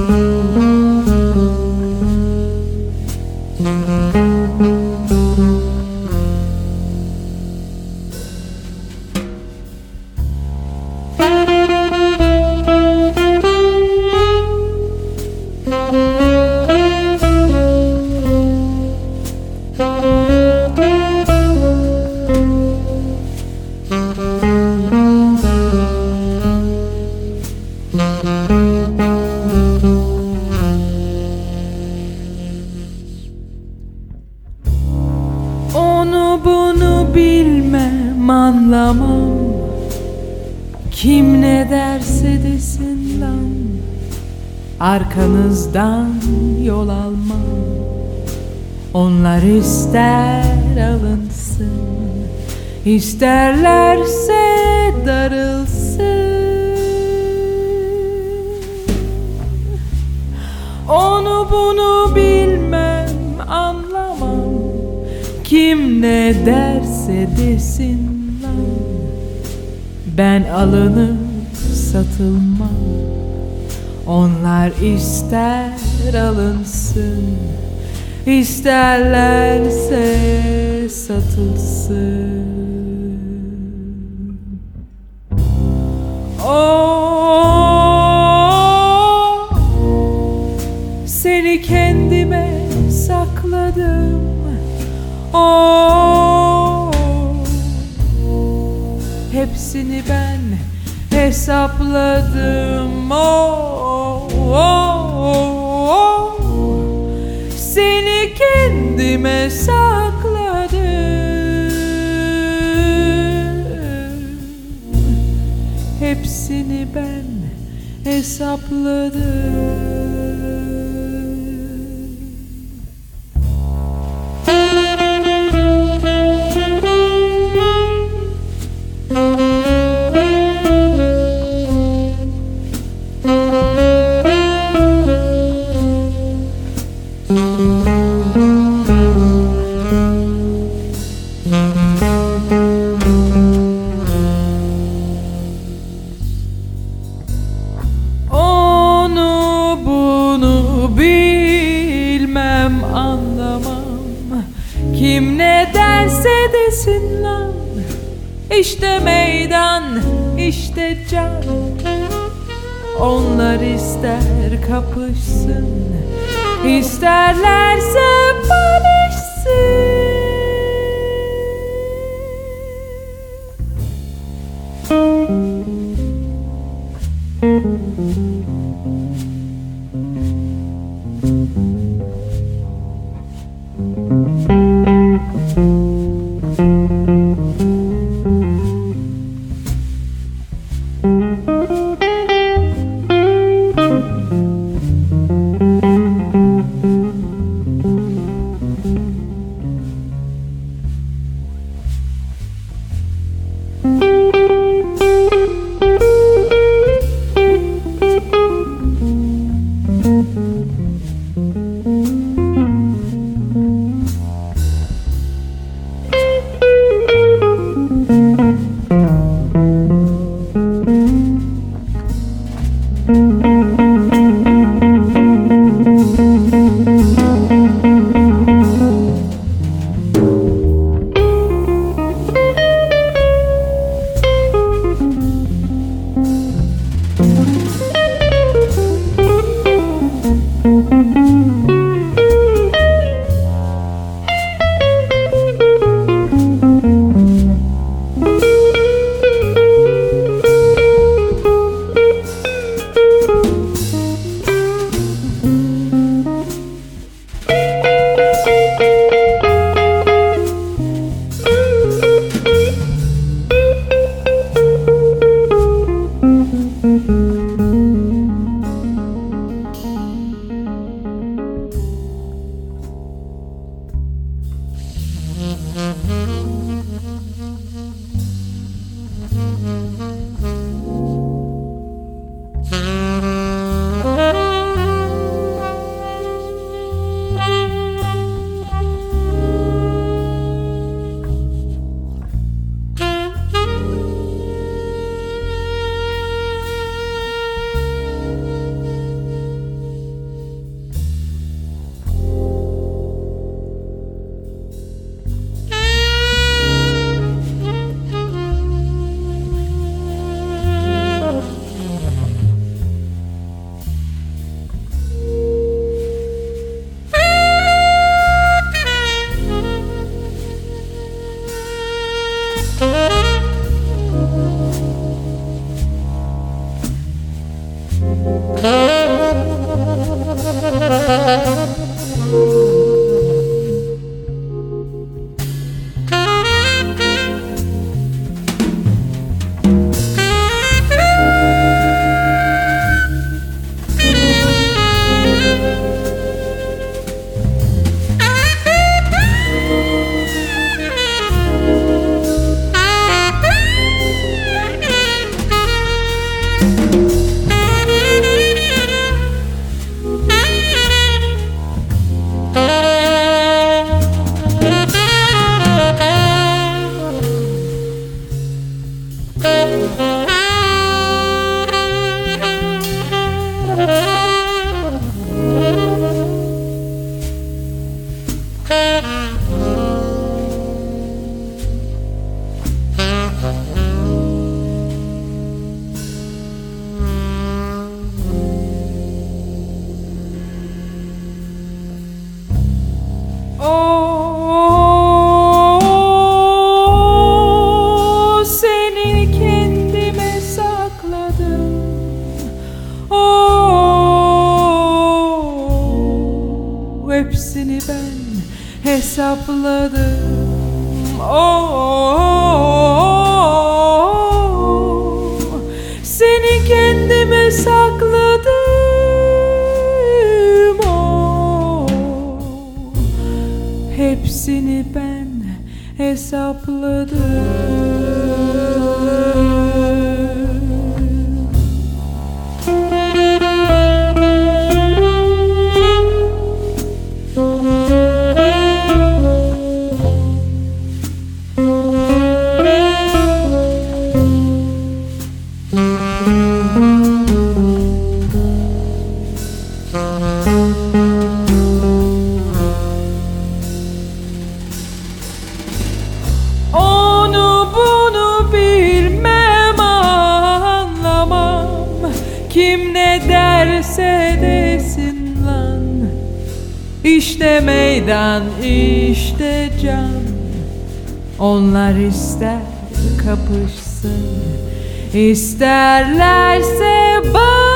Onu bunu bilmem, anlamam. Kim ne derse desin lan, arkanızdan yol almam. Onlar ister alınsın, isterlerse darılsın. Onu bunu bilmem, anlamam. Kim ne derse desin lan, ben alınıp satılmam. Onlar ister alınsın, isterlerse satılsın. Oh, seni kendime sakladım. Oh, hepsini ben hesapladım. Oh, oh, oh, seni kendime sakladım. Hepsini ben hesapladım. Onu bunu bilmem, anlamam. Kim ne derse desin lan, İşte meydan, işte can. Onlar ister kapışsın, isterlerse barışsın. Seni kendime sakladım. Hepsini ben hesapladım. Seni kendime sakladım. Hepsini ben hesapladım. Onu bunu bilmem, anlamam. Kim ne derse desin lan. İşte meydan, işte can. Onlar ister kapışsın, isterlerse